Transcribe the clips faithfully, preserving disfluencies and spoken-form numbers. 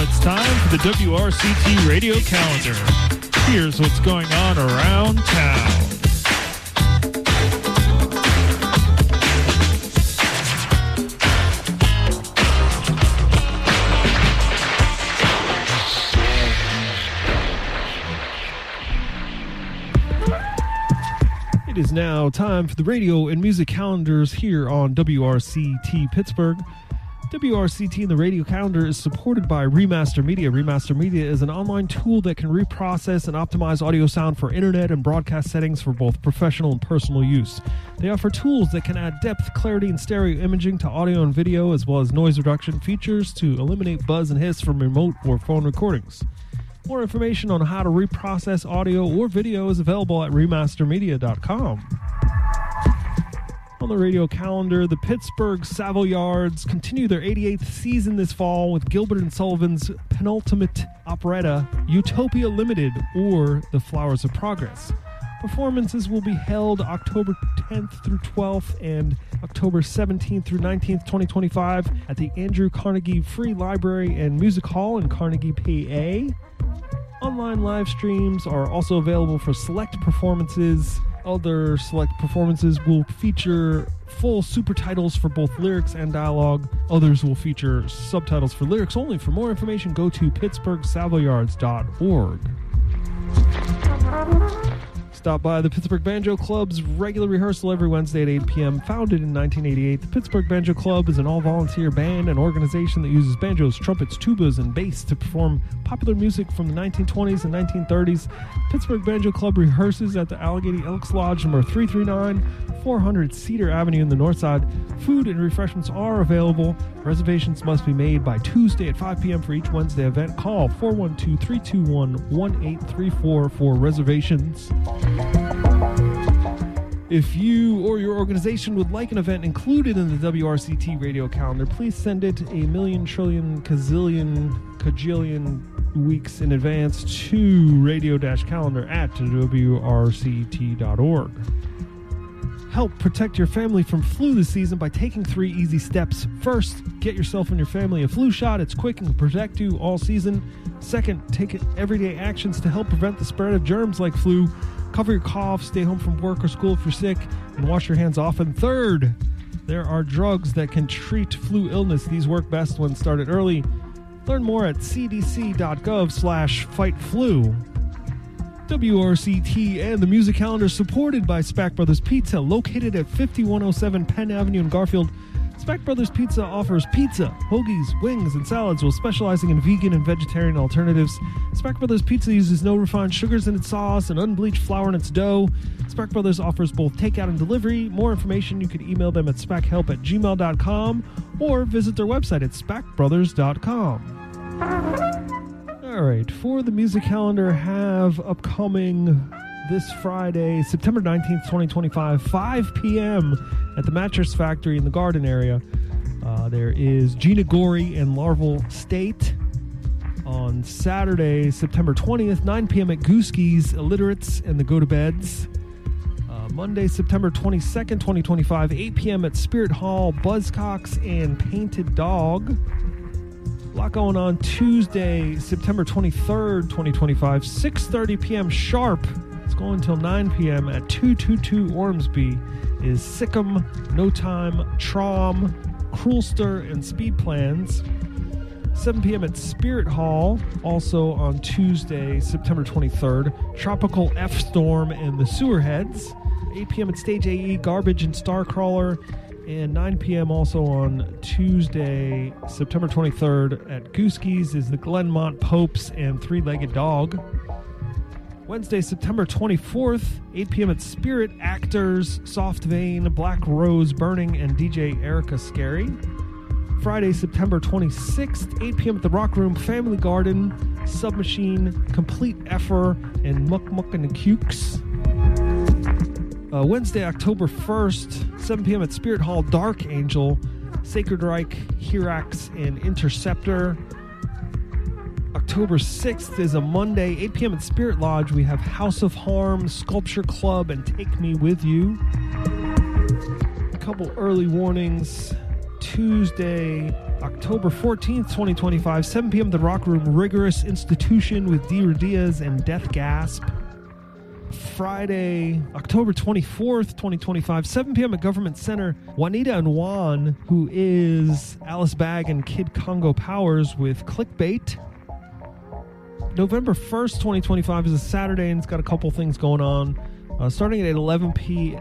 it's time for the W R C T radio calendar. Here's what's going on around town. It is now time for the radio and music calendars here on W R C T Pittsburgh. W R C T and the radio calendar is supported by Remaster Media. Remaster Media is an online tool that can reprocess and optimize audio sound for internet and broadcast settings for both professional and personal use. They offer tools that can add depth, clarity, and stereo imaging to audio and video, as well as noise reduction features to eliminate buzz and hiss from remote or phone recordings. More information on how to reprocess audio or video is available at remaster media dot com. On the radio calendar, the Pittsburgh Savoyards continue their eighty-eighth season this fall with Gilbert and Sullivan's penultimate operetta, Utopia Limited, or The Flowers of Progress. Performances will be held October tenth through twelfth and October seventeenth through nineteenth, twenty twenty-five at the Andrew Carnegie Free Library and Music Hall in Carnegie, P A. Online live streams are also available for select performances. Other select performances will feature full super titles for both lyrics and dialogue. Others will feature subtitles for lyrics only. For more information, go to pittsburgh savoyards dot org. Stop by the Pittsburgh Banjo Club's regular rehearsal every Wednesday at eight p.m. Founded in nineteen eighty-eight, the Pittsburgh Banjo Club is an all-volunteer band and organization that uses banjos, trumpets, tubas, and bass to perform popular music from the nineteen twenties and nineteen thirties. Pittsburgh Banjo Club rehearses at the Allegheny Elks Lodge, number three thirty-nine, four hundred Cedar Avenue in the north side. Food and refreshments are available. Reservations must be made by Tuesday at five p.m. for each Wednesday event. Call four one two, three two one, one eight three four for reservations. If you or your organization would like an event included in the W R C T radio calendar, please send it a million, trillion, kazillion, kajillion weeks in advance to radio-calendar at W R C T dot org. Help protect your family from flu this season by taking three easy steps. First, get yourself and your family a flu shot. It's quick and can protect you all season. Second, take everyday actions to help prevent the spread of germs like flu. Cover your cough, stay home from work or school if you're sick, and wash your hands often. Third, there are drugs that can treat flu illness. These work best when started early. Learn more at c d c dot gov slash fight flu. W R C T and the music calendar supported by Spack Brothers Pizza, located at fifty-one oh seven Penn Avenue in Garfield. Spack Brothers Pizza offers pizza, hoagies, wings, and salads while specializing in vegan and vegetarian alternatives. Spack Brothers Pizza uses no refined sugars in its sauce and unbleached flour in its dough. Spack Brothers offers both takeout and delivery. More information, you can email them at spackhelp at gmail dot com or visit their website at spack brothers dot com. All right, for the music calendar, have upcoming this Friday, September nineteenth, twenty twenty-five, five p.m. at the Mattress Factory in the Garden area. Uh, there is Gina Gorey and Larval State. On Saturday, September twentieth, nine p.m. at Gooski's, Illiterates and the Go-to-Beds. Uh, Monday, September twenty-second, twenty twenty-five, eight p.m. at Spirit Hall, Buzzcocks and Painted Dog. A lot going on Tuesday, September twenty-third, twenty twenty-five, six thirty p.m. sharp. It's going until nine p.m. at two twenty-two Ormsby is Sikkim, No Time, Trom, Cruelster, and Speed Plans. seven p.m. at Spirit Hall, also on Tuesday, September twenty-third, Tropical F-Storm and the Sewerheads. eight p.m. at Stage A E, Garbage and Starcrawler. And nine p.m. also on Tuesday, September twenty-third at Gooski's is the Glenmont Popes and Three-Legged Dog. Wednesday, September twenty-fourth, eight p.m. at Spirit Actors, Soft Vein, Black Rose Burning, and D J Erica Scary. Friday, September twenty-sixth, eight p.m. at the Rock Room, Family Garden, Submachine, Complete Effer, and Muck Muck and the Cukes. Uh, Wednesday, October first, seven p.m. at Spirit Hall, Dark Angel, Sacred Reich, Hirax, and Interceptor. October sixth is a Monday, eight p.m. at Spirit Lodge. We have House of Harm, Sculpture Club, and Take Me With You. A couple early warnings. Tuesday, October fourteenth, twenty twenty-five, seven p.m. at the Rock Room, Rigorous Institution with D. Diaz and Death Gasp. Friday, October twenty-fourth, twenty twenty-five, seven p.m. at Government Center, Juanita and Juan, who is Alice Bag and Kid Congo Powers with Clickbait. November first, twenty twenty-five is a Saturday, and it's got a couple things going on. Uh, starting at eleven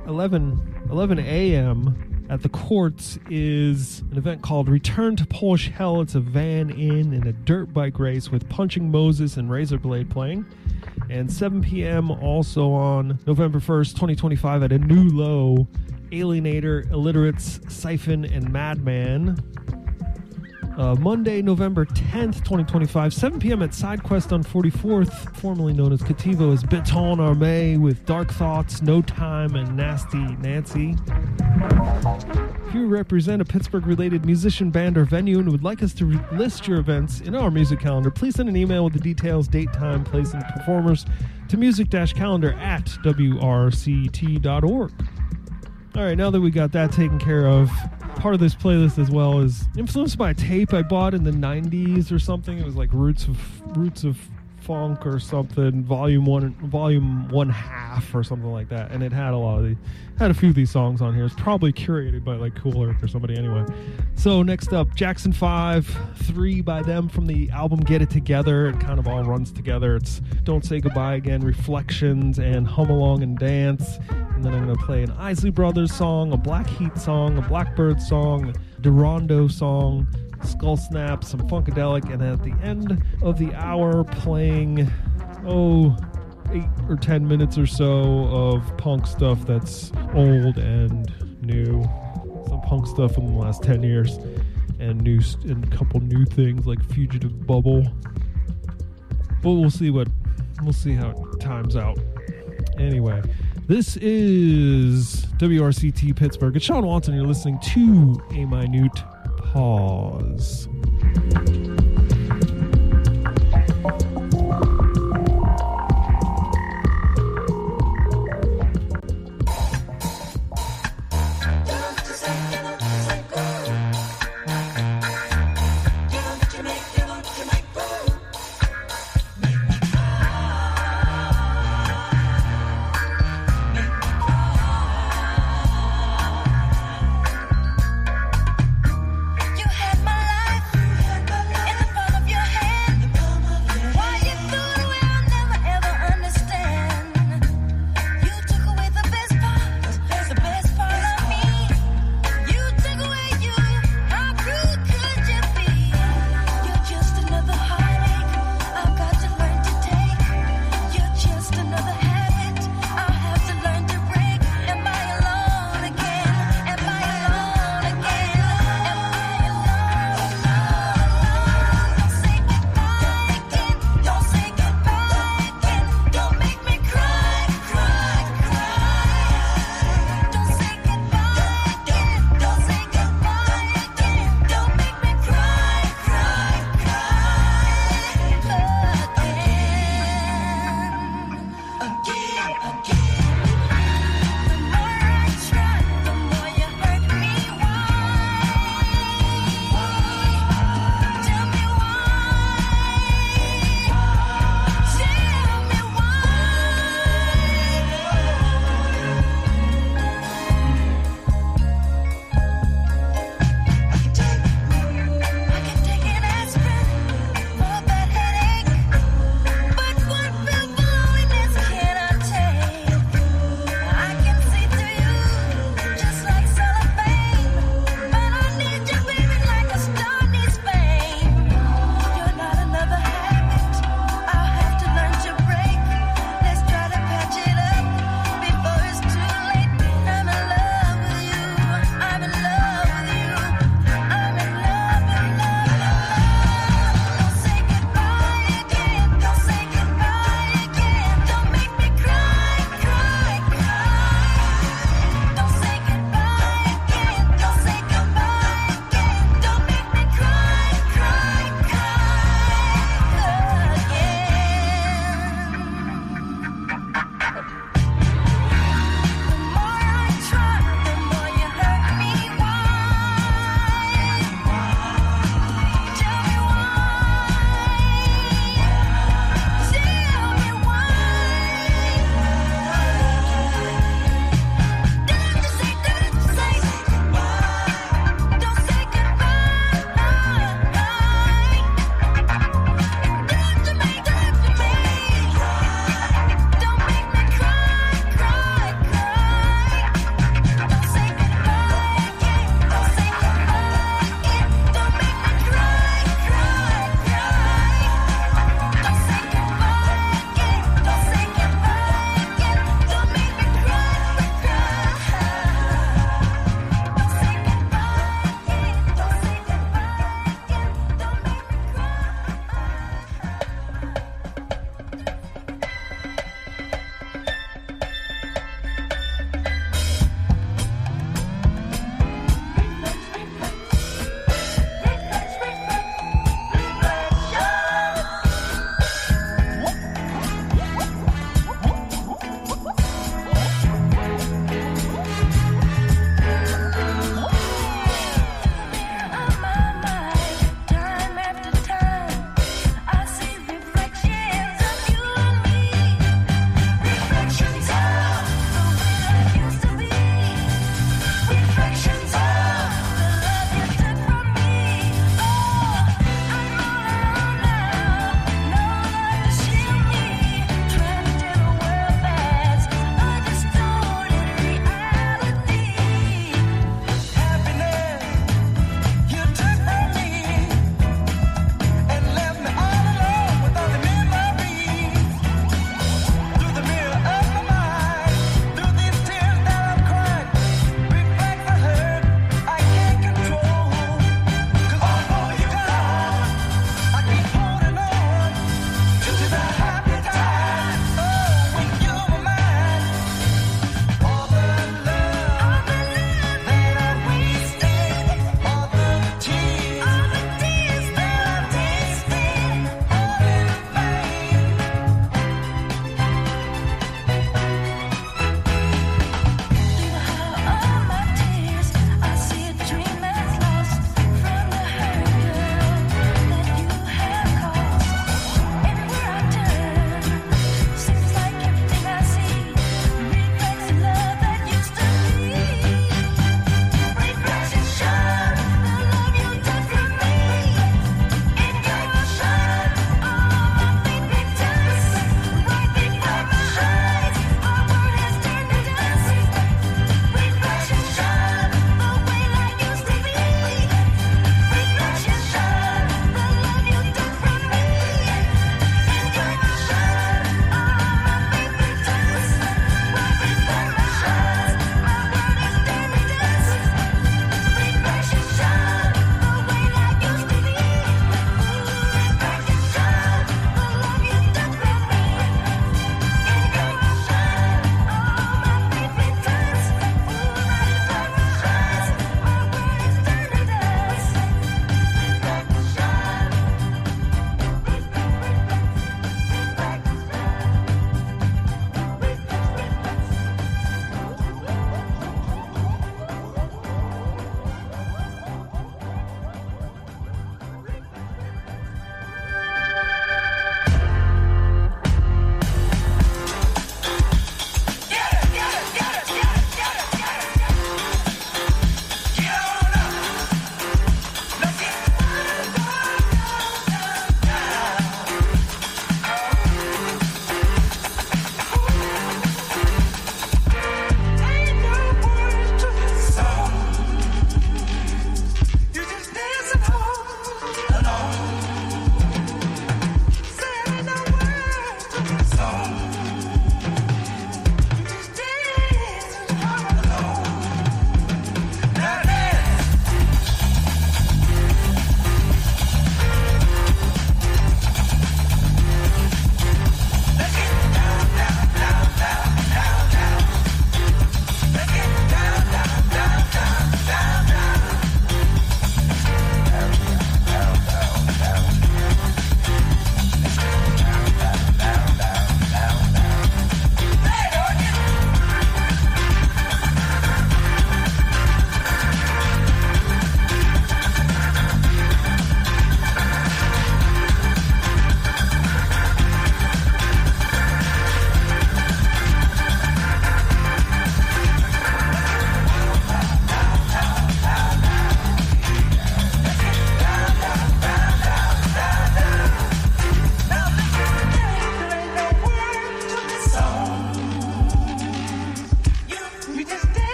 a.m. at the Courts is an event called Return to Polish Hell. It's a van in and a dirt bike race with Punching Moses and Razorblade playing. And seven p.m. also on November first, twenty twenty-five at a New Low, Alienator, Illiterates, Siphon, and Madman. Uh, Monday, November tenth, twenty twenty-five, seven p.m. at SideQuest on forty-fourth, formerly known as Kativo, is Beton Armée with Dark Thoughts, No Time, and Nasty Nancy. If you represent a Pittsburgh-related musician, band, or venue and would like us to re- list your events in our music calendar, please send an email with the details, date, time, place, and performers to music-calendar at w r c t dot org. All right, now that we got that taken care of, part of this playlist as well is influenced by a tape I bought in the nineties or something. It was like Roots of Roots of Funk or something, volume one, volume one half or something like that. And it had a lot of the, had a few of these songs on here. It's probably curated by like Cool Eric or somebody anyway. So next up, Jackson five, Three by them from the album Get It Together. It kind of all runs together. It's Don't Say Goodbye Again, Reflections, and Hum Along and Dance. And then I'm going to play an Isley Brothers song, a Black Heat song, a Blackbird song, a Durondo song, Skull Snap, some Funkadelic, and at the end of the hour playing, oh, eight or ten minutes or so of punk stuff that's old and new. Some punk stuff in the last ten years, and new and a couple new things like Fugitive Bubble. But we'll see what, we'll see how it times out. Anyway, this is W R C T Pittsburgh. It's Sean Watson. You're listening to A Minute Pause. You had my life, you had my life.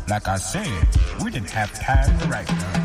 Like I said, we didn't have time to write none.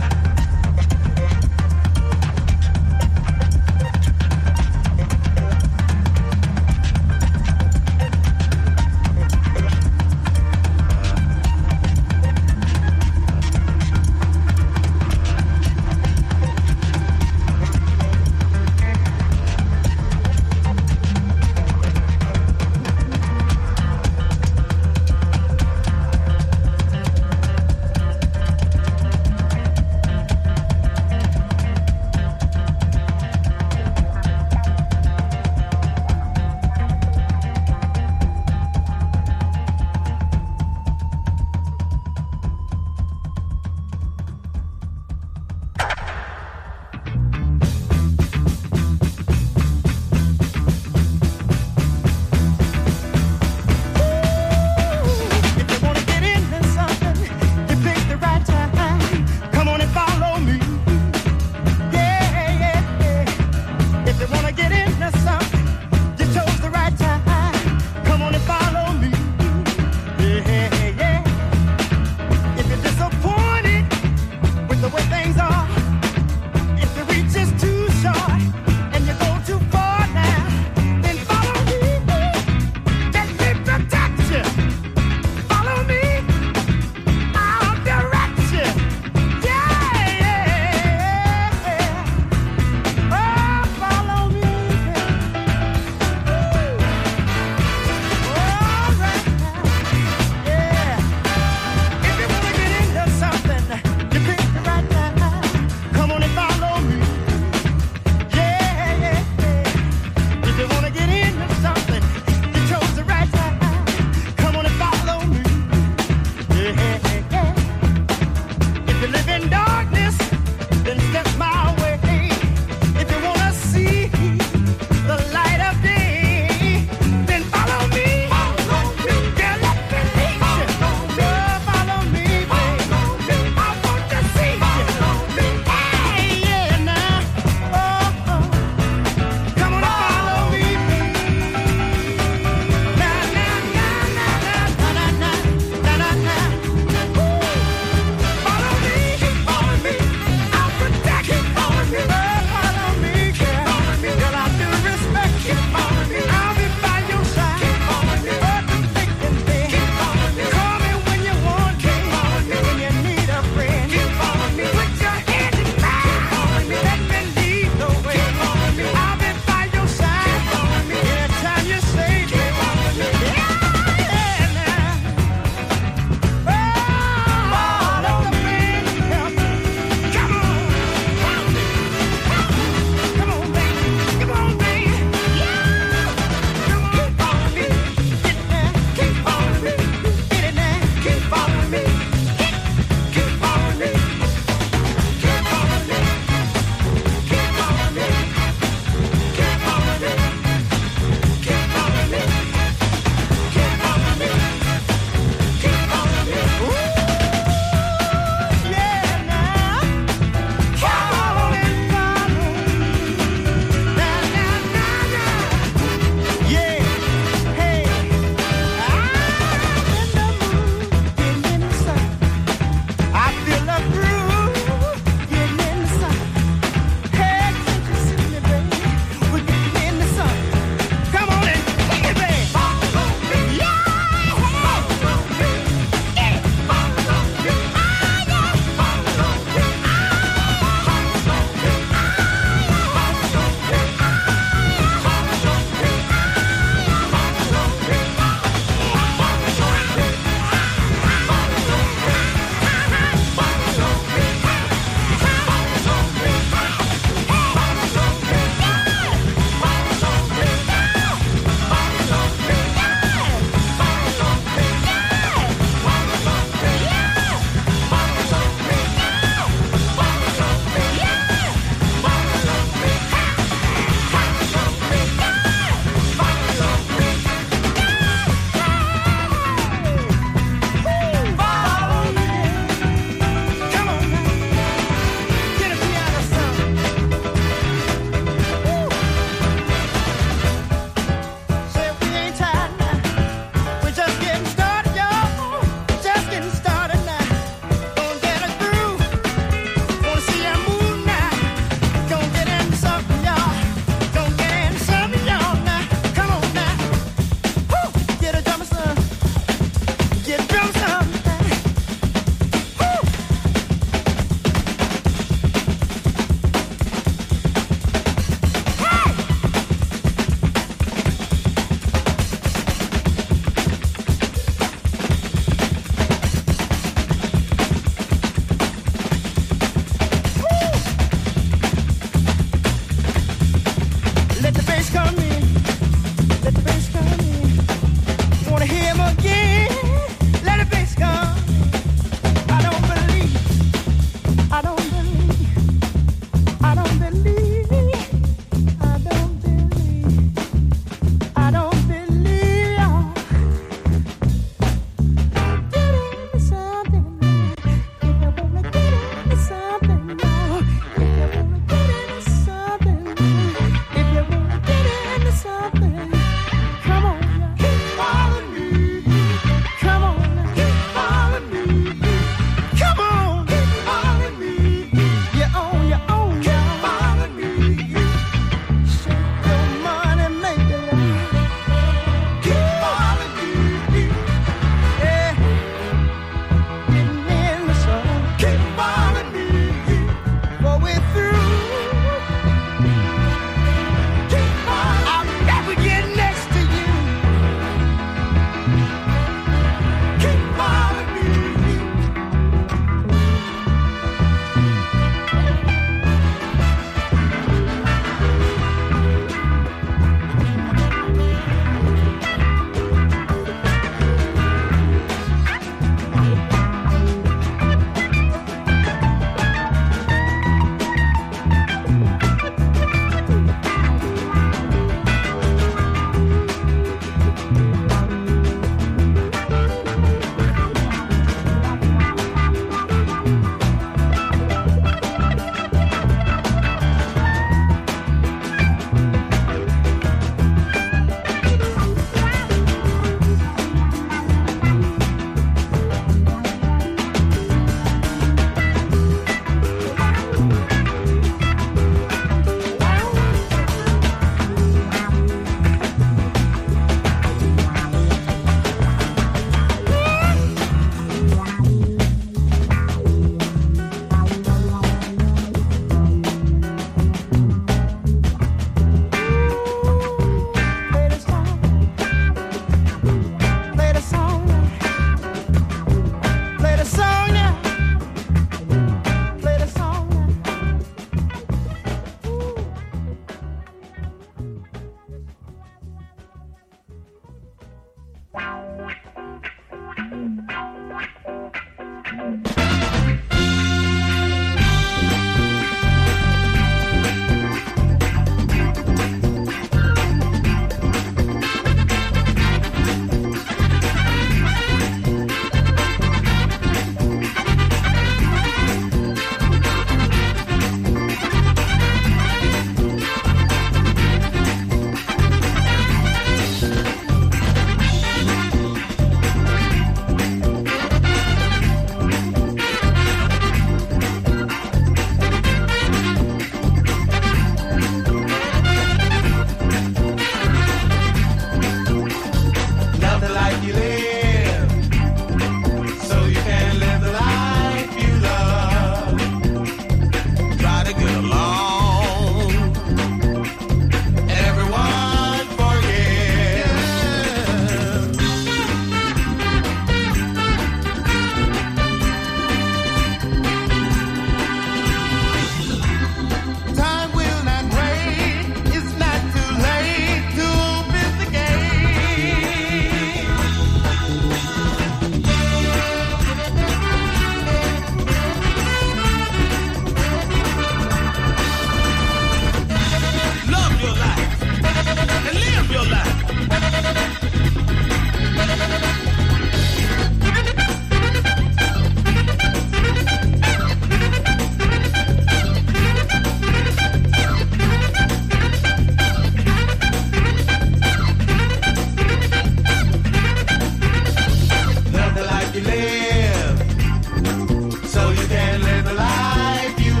live. So you can live the life you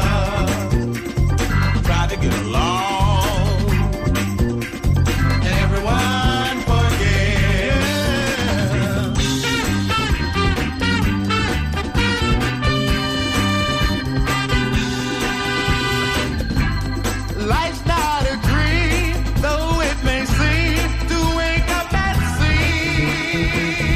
love. Try to get along. Everyone forgive. Life's not a dream, though it may seem to wake up and see.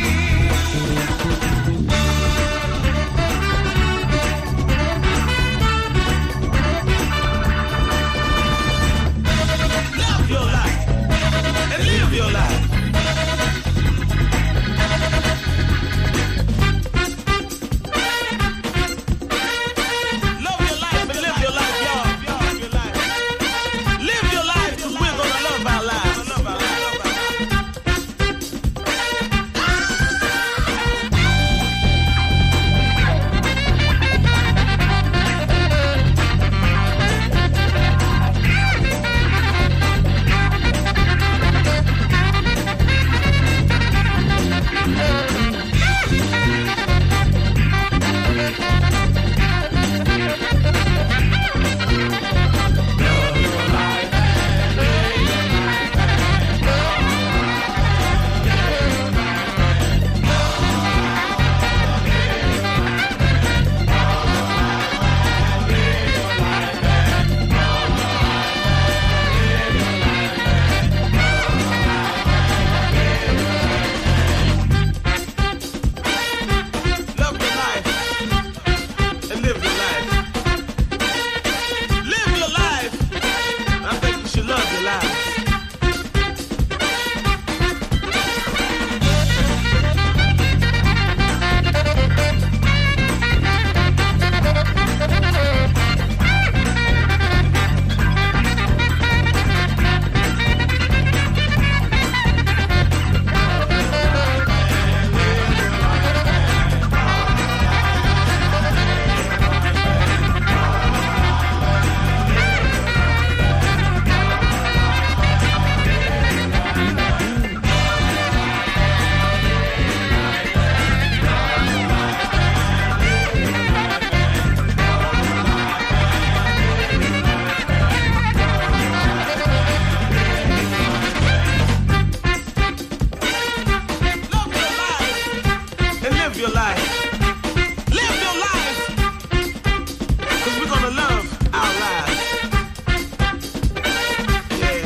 Love your life and live your life. Love your life and live your life, y'all. Love your life. Live your life, 'cause we're gonna love our lives. Love your life and live your life. Live your life. I think you should love your life. Love your life and live your life. Live your life, 'cause we're gonna love our lives. Yeah.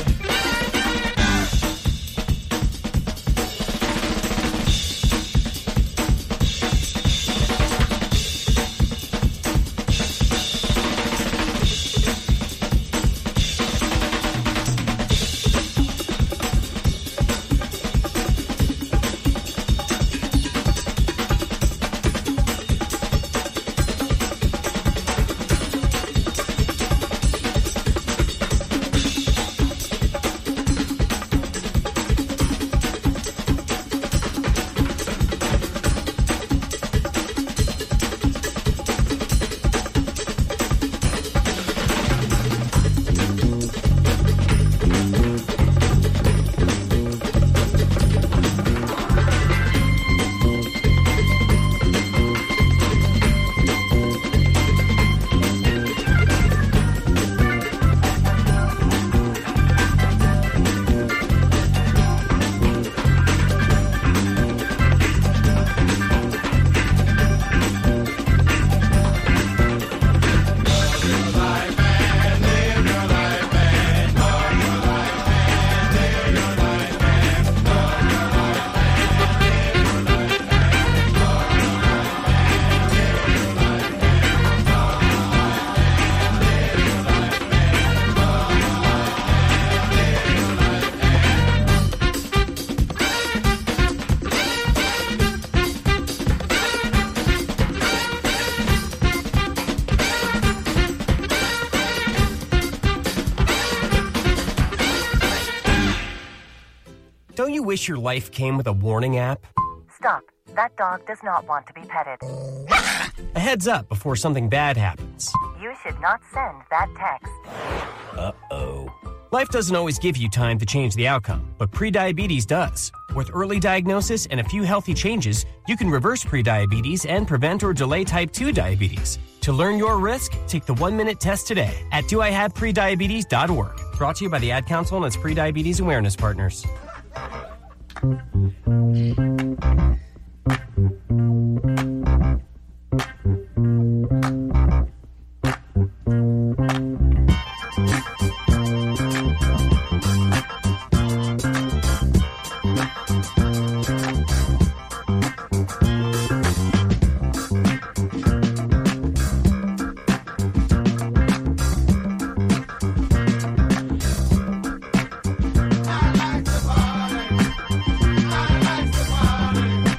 Don't you wish your life came with a warning app? Stop. That dog does not want to be petted. A heads up before something bad happens. You should not send that text. Uh-oh. Life doesn't always give you time to change the outcome, but prediabetes does. With early diagnosis and a few healthy changes, you can reverse prediabetes and prevent or delay type two diabetes. To learn your risk, take the one-minute test today at do I have prediabetes dot org. Brought to you by the Ad Council and its Prediabetes Awareness Partners. I like to party. I like to party.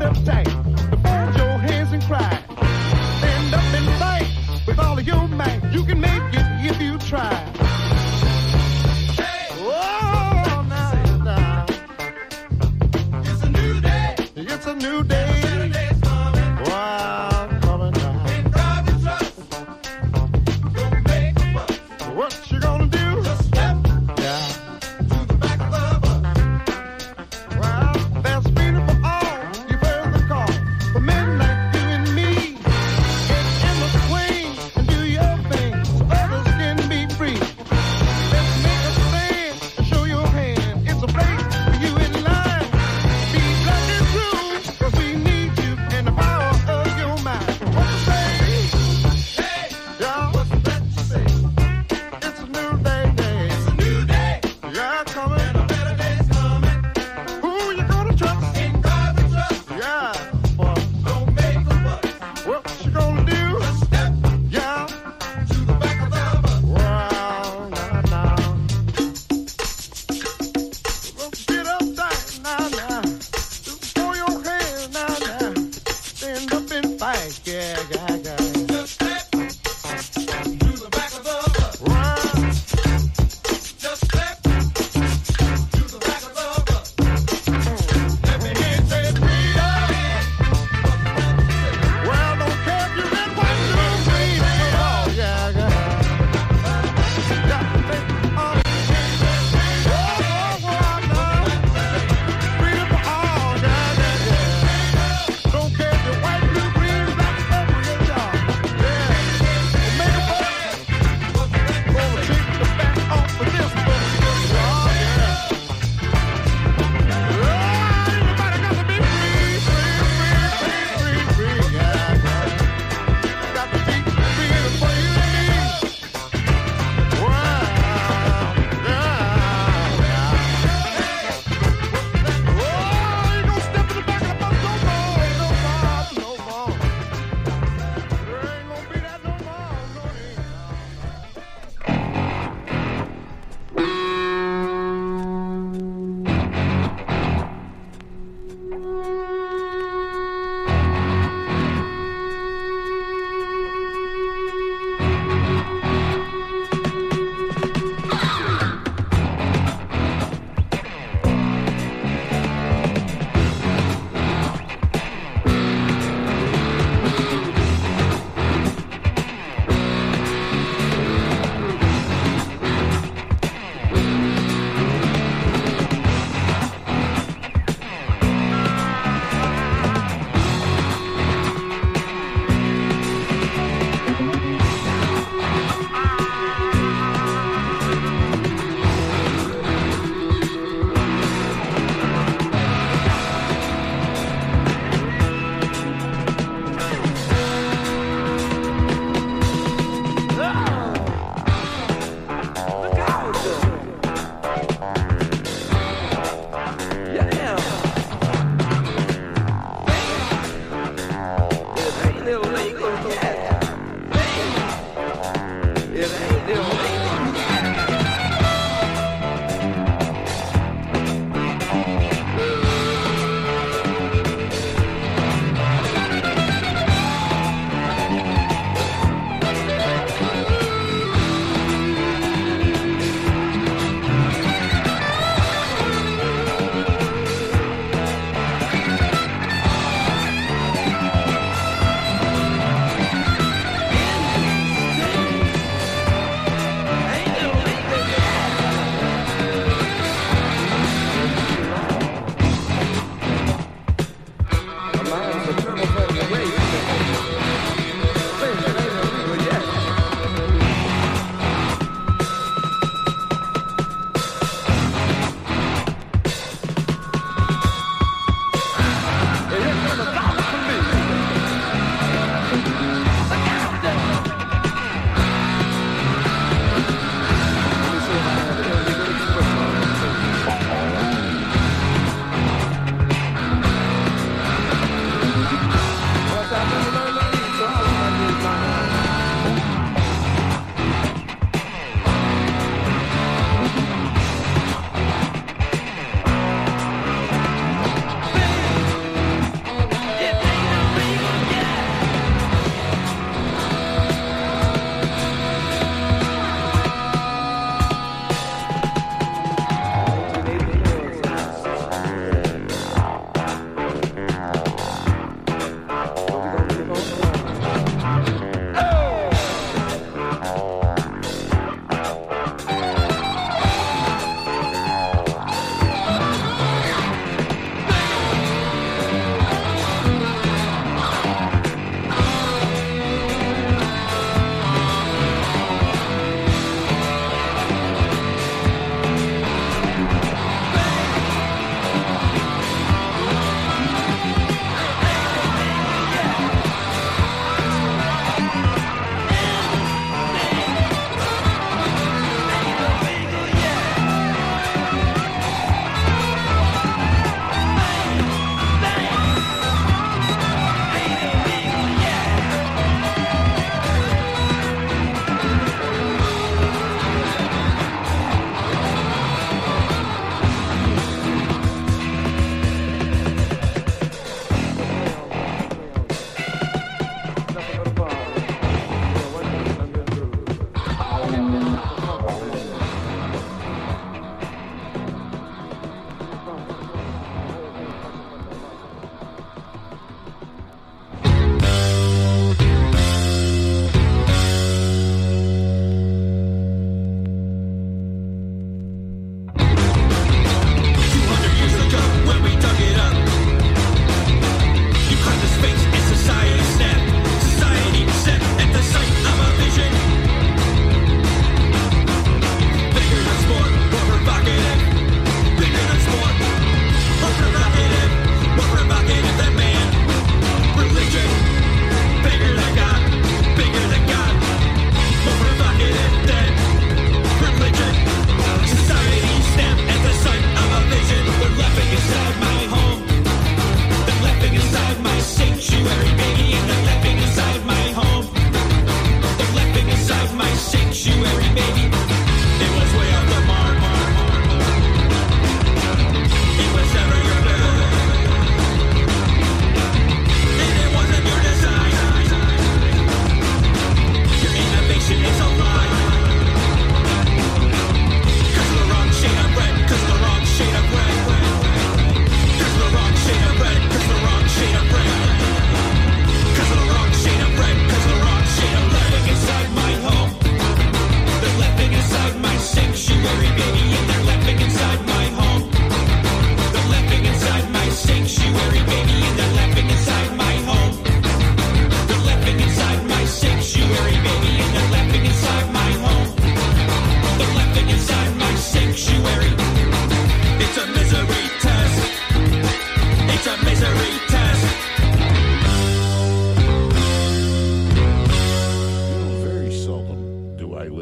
up tight, to fold your hands and cry. Stand up and fight with all of your might. You can make it if you try. Hey. Oh, now, now. It's a new day. It's a new day. Saturday's coming. Wow, coming now. Ain't driving trucks. Don't make a fuss. What you gonna do? Just step down to the back of the bus. Well, there's freedom for all. You've heard the call. For men like you and me. Get in the swing and do your thing so others can be free. Let's make a stand and show your hand. It's a place for you in line. Be black and true, cause we need you and the power of your mind. What you say? Hey, y'all, what's that you say? It's a new day, day. It's a new day. Yeah, coming. And a better day's coming. Who you gonna trust? Ain't driving trucks. Yeah, boy. Don't make a fuss. What you gonna do? Just step, yeah, to the back of the bus. Well, now, now. Well, get up tight, now, now. Just throw your hands, now, now. Stand up and fight, yeah, yeah, yeah. Just step to the back of the bus. Well, just step to the back of the bus. Let me hear you say freedom. Well, don't care if you're red, white, blue, green. Oh, yeah, yeah. Yeah, think, oh, oh, oh, oh, no. Freedom for all, yeah, yeah, yeah. Don't care if you're white, blue, green, black, purple, yeah, yeah.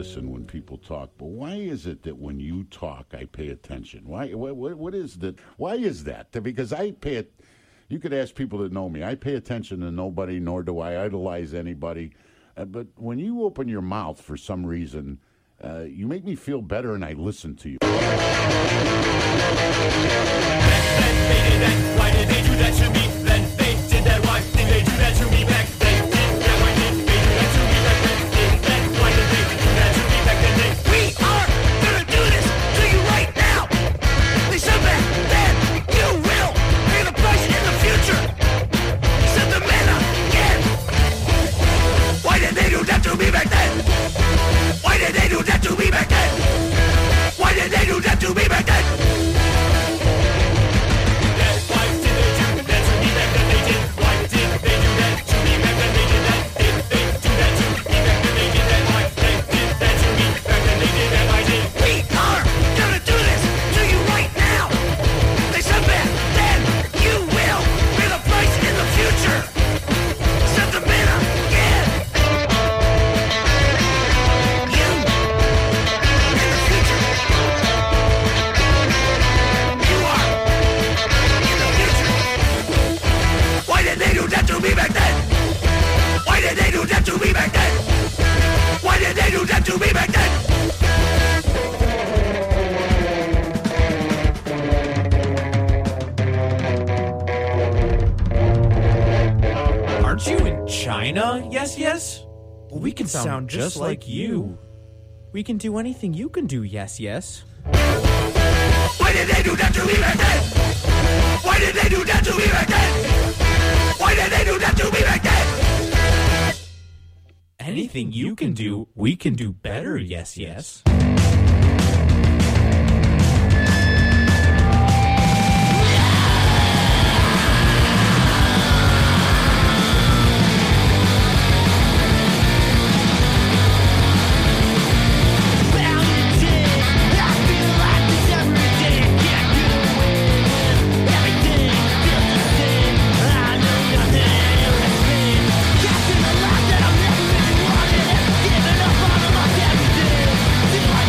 listen when people talk, but why is it that when you talk, I pay attention? Why? What? What, what is that? Why is that? Because I pay it. You could ask people that know me. I pay attention to nobody, nor do I idolize anybody. Uh, but when you open your mouth for some reason, uh, you make me feel better, and I listen to you. Why did they do that to me? Then they did that. Why did they do that to me back then? Then why did they do that to me back then? Then why did they do that to me back then? We are gonna do this to you right now. They said back then you will pay the price in the future. Said the man again. Why did they do that to me back then? Why did they do that to me back then? Why did they do that to me back then? Aren't you in China? Yes, yes? Well, we can sound, sound just, just like, like you. you. We can do anything you can do, yes, yes. Why did they do that to me back then? Why did they do that to me back then? Why did they do that to me back then? Anything you can do, we can do better, yes, yes. Giving up all of my everything.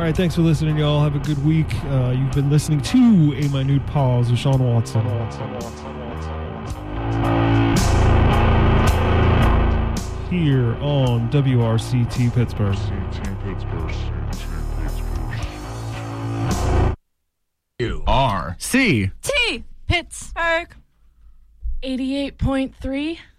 All right, thanks for listening, y'all. Have a good week. Uh, you've been listening to A Minute Pause with Sean Watson. Here on W R C T Pittsburgh. U R C T Pittsburgh eighty-eight point three